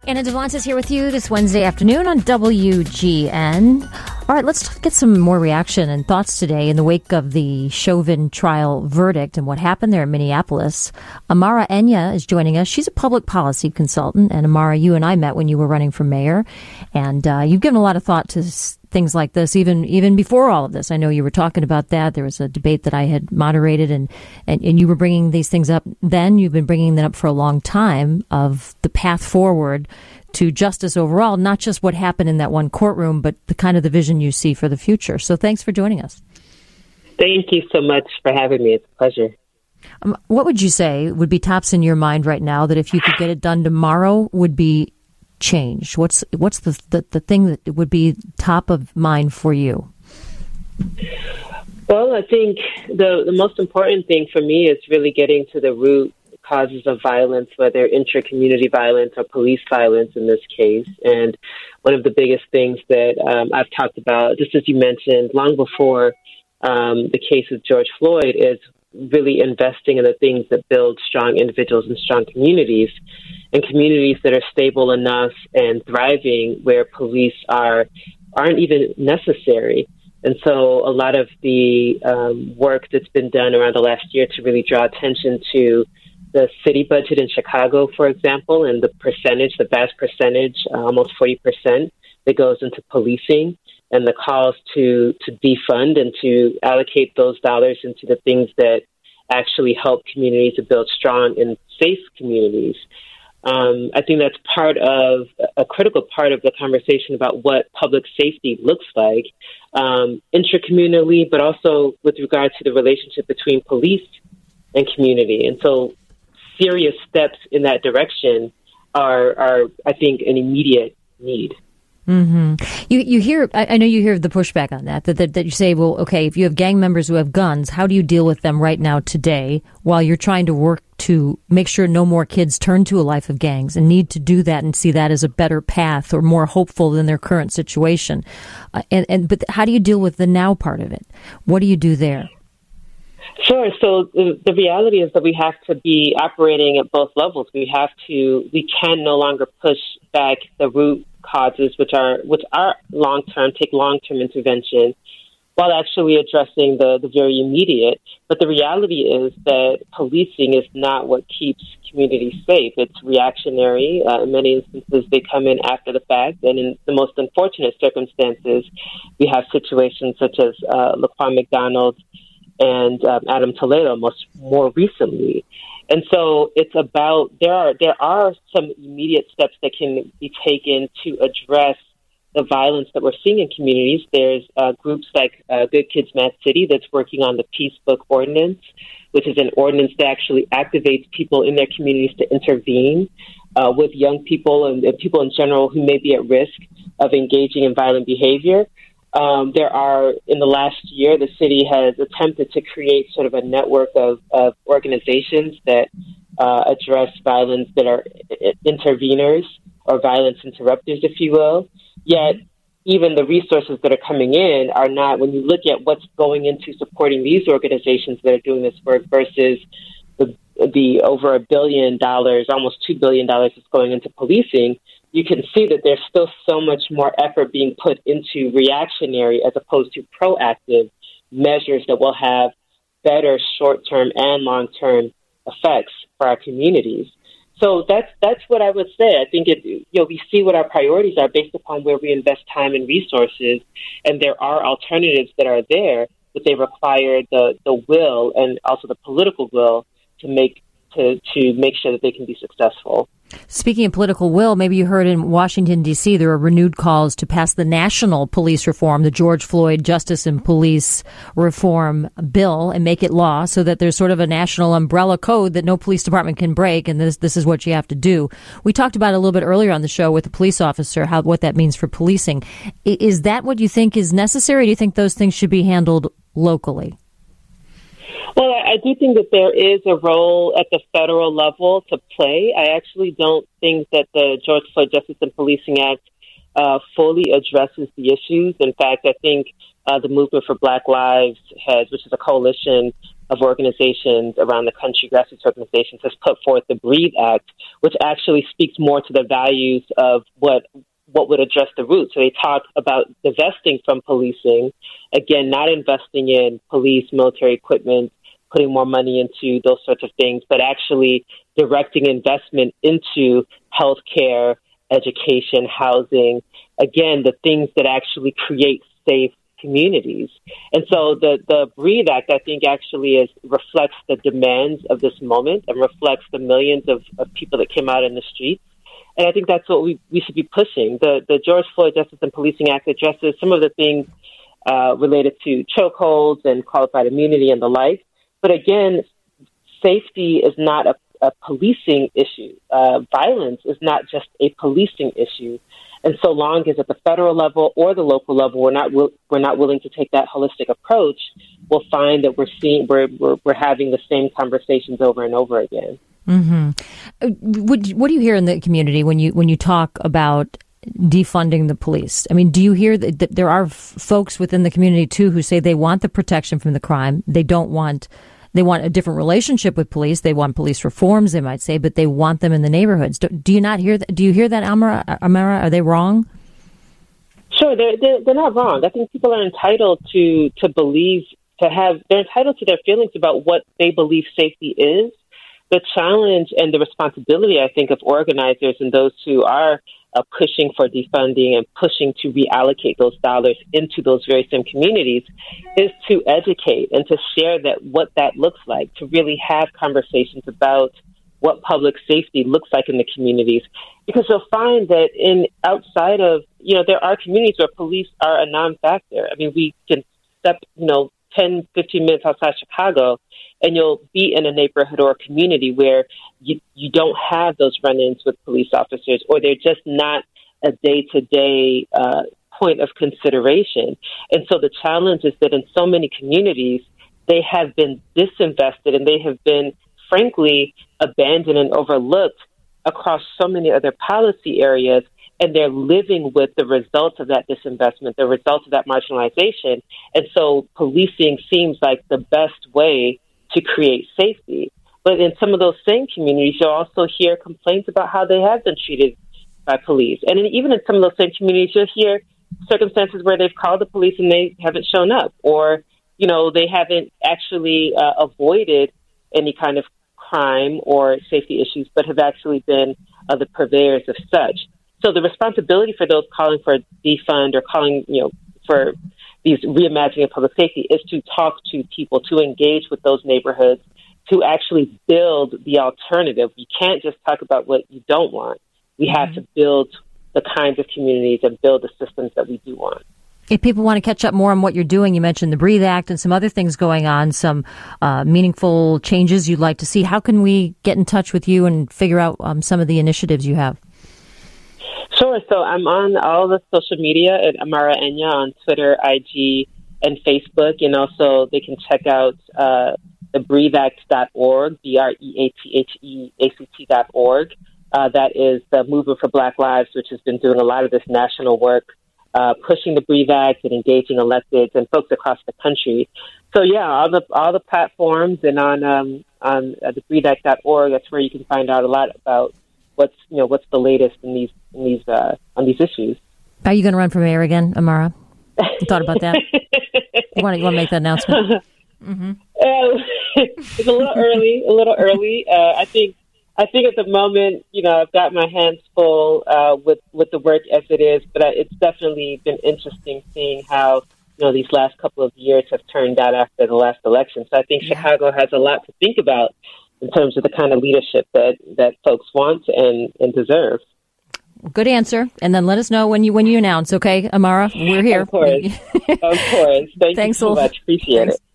Anna Devonta's here with you this Wednesday afternoon on WGN. All right, let's get some more reaction and thoughts today in the wake of the Chauvin trial verdict and what happened there in Minneapolis. Amara Enya is joining us. She's a public policy consultant. And Amara, you and I met when you were running for mayor. And you've given a lot of thought to things like this, even before all of this. I know you were talking about that. There was a debate that I had moderated, and you were bringing these things up then. You've been bringing them up for a long time of the path forward to justice overall, not just what happened in that one courtroom, but the kind of the vision you see for the future. So thanks for joining us. Thank you so much for having me. It's a pleasure. What would you say would be tops in your mind right now that if you could get it done tomorrow would be changed? What's the thing that would be top of mind for you? Well, I think the most important thing for me is really getting to the root causes of violence, whether intra-community violence or police violence in this case. And one of the biggest things that I've talked about, just as you mentioned, long before the case of George Floyd, is really investing in the things that build strong individuals and strong communities, and communities that are stable enough and thriving where police aren't even necessary. And so a lot of the work that's been done around the last year to really draw attention to the city budget in Chicago, for example, and the vast percentage, almost 40%, that goes into policing, and the calls to defund and to allocate those dollars into the things that actually help communities to build strong and safe communities. I think that's a critical part of the conversation about what public safety looks like intracommunally, but also with regard to the relationship between police and community. And so serious steps in that direction are I think, an immediate need. Mm-hmm. You hear, I know you hear the pushback on that you say, well, okay, if you have gang members who have guns, how do you deal with them right now today while you're trying to work to make sure no more kids turn to a life of gangs and need to do that and see that as a better path or more hopeful than their current situation? But how do you deal with the now part of it? What do you do there? Sure. So the reality is that we have to be operating at both levels. We can no longer push back the root causes, which are long-term, take long-term intervention, while actually addressing the very immediate. But the reality is that policing is not what keeps communities safe. It's reactionary. In many instances, they come in after the fact. And in the most unfortunate circumstances, we have situations such as Laquan McDonald and Adam Toledo more recently. And so it's about, there are some immediate steps that can be taken to address the violence that we're seeing in communities. There's groups like Good Kids Mad City that's working on the Peace Book Ordinance, which is an ordinance that actually activates people in their communities to intervene with young people and people in general who may be at risk of engaging in violent behavior. In the last year, the city has attempted to create sort of a network of organizations that address violence, that are interveners or violence interrupters, if you will. Yet, even the resources that are coming in are not, when you look at what's going into supporting these organizations that are doing this work versus the over $1 billion, almost $2 billion that's going into policing, you can see that there's still so much more effort being put into reactionary as opposed to proactive measures that will have better short-term and long-term effects for our communities. So that's what I would say. I think we see what our priorities are based upon where we invest time and resources, and there are alternatives that are there, but they require the will and also the political will to make sure that they can be successful. Speaking of political will, maybe you heard in Washington, D.C., there are renewed calls to pass the national police reform, the George Floyd Justice and Police Reform Bill, and make it law so that there's sort of a national umbrella code that no police department can break, and this is what you have to do. We talked about it a little bit earlier on the show with the police officer, what that means for policing. Is that what you think is necessary? Or do you think those things should be handled locally? Well, I do think that there is a role at the federal level to play. I actually don't think that the George Floyd Justice and Policing Act fully addresses the issues. In fact, I think the Movement for Black Lives which is a coalition of organizations around the country, grassroots organizations, has put forth the BREATHE Act, which actually speaks more to the values of what would address the root. So they talk about divesting from policing, again, not investing in police, military equipment, putting more money into those sorts of things, but actually directing investment into healthcare, education, housing, again, the things that actually create safe communities. And so the BREATHE Act, I think, actually reflects the demands of this moment and reflects the millions of people that came out in the streets. And I think that's what we should be pushing. The George Floyd Justice and Policing Act addresses some of the things related to chokeholds and qualified immunity and the like. But again, safety is not a policing issue. Violence is not just a policing issue. And so long as at the federal level or the local level we're not willing to take that holistic approach, we'll find that we're having the same conversations over and over again. Mm-hmm. What do you hear in the community when you talk about defunding the police? I mean, do you hear that there are folks within the community too who say they want the protection from the crime? They want a different relationship with police. They want police reforms, they might say, but they want them in the neighborhoods. Do you not hear that? Do you hear that, Amara? Are they wrong? Sure, they're not wrong. I think people are entitled to believe, they're entitled to their feelings about what they believe safety is. The challenge and the responsibility, I think, of organizers and those who are pushing for defunding and pushing to reallocate those dollars into those very same communities is to educate and to share what that looks like, to really have conversations about what public safety looks like in the communities. Because you'll find that outside of, there are communities where police are a non-factor. I mean, we can step, 10, 15 minutes outside Chicago, and you'll be in a neighborhood or a community where you don't have those run-ins with police officers, or they're just not a day-to-day point of consideration. And so the challenge is that in so many communities, they have been disinvested and they have been, frankly, abandoned and overlooked across so many other policy areas. And they're living with the results of that disinvestment, the results of that marginalization. And so policing seems like the best way to create safety. But in some of those same communities, you'll also hear complaints about how they have been treated by police. And even in some of those same communities, you'll hear circumstances where they've called the police and they haven't shown up, or, they haven't actually avoided any kind of crime or safety issues, but have actually been the purveyors of such. So the responsibility for those calling for a defund or calling, for these reimagining of public safety is to talk to people, to engage with those neighborhoods, to actually build the alternative. You can't just talk about what you don't want. We have to build the kinds of communities and build the systems that we do want. If people want to catch up more on what you're doing, you mentioned the BREATHE Act and some other things going on, some meaningful changes you'd like to see. How can we get in touch with you and figure out some of the initiatives you have? Sure. So I'm on all the social media at Amara Enya on Twitter, IG, and Facebook. And also they can check out the breatheact.org, BREATHEACT.org. That is the Movement for Black Lives, which has been doing a lot of this national work, pushing the BREATHE Act and engaging electeds and folks across the country. So yeah, all the platforms and on the breatheact.org, that's where you can find out a lot about what's the latest on these issues. Are you going to run for mayor again, Amara? You thought about that? You want to make that announcement? Mm-hmm. It's a little early. I think at the moment, I've got my hands full with the work as it is, but it's definitely been interesting seeing how these last couple of years have turned out after the last election. So I think Chicago has a lot to think about in terms of the kind of leadership that folks want and deserve. Good answer. And then let us know when you announce, okay, Amara? We're here. Of course. Thanks you so much. Appreciate it.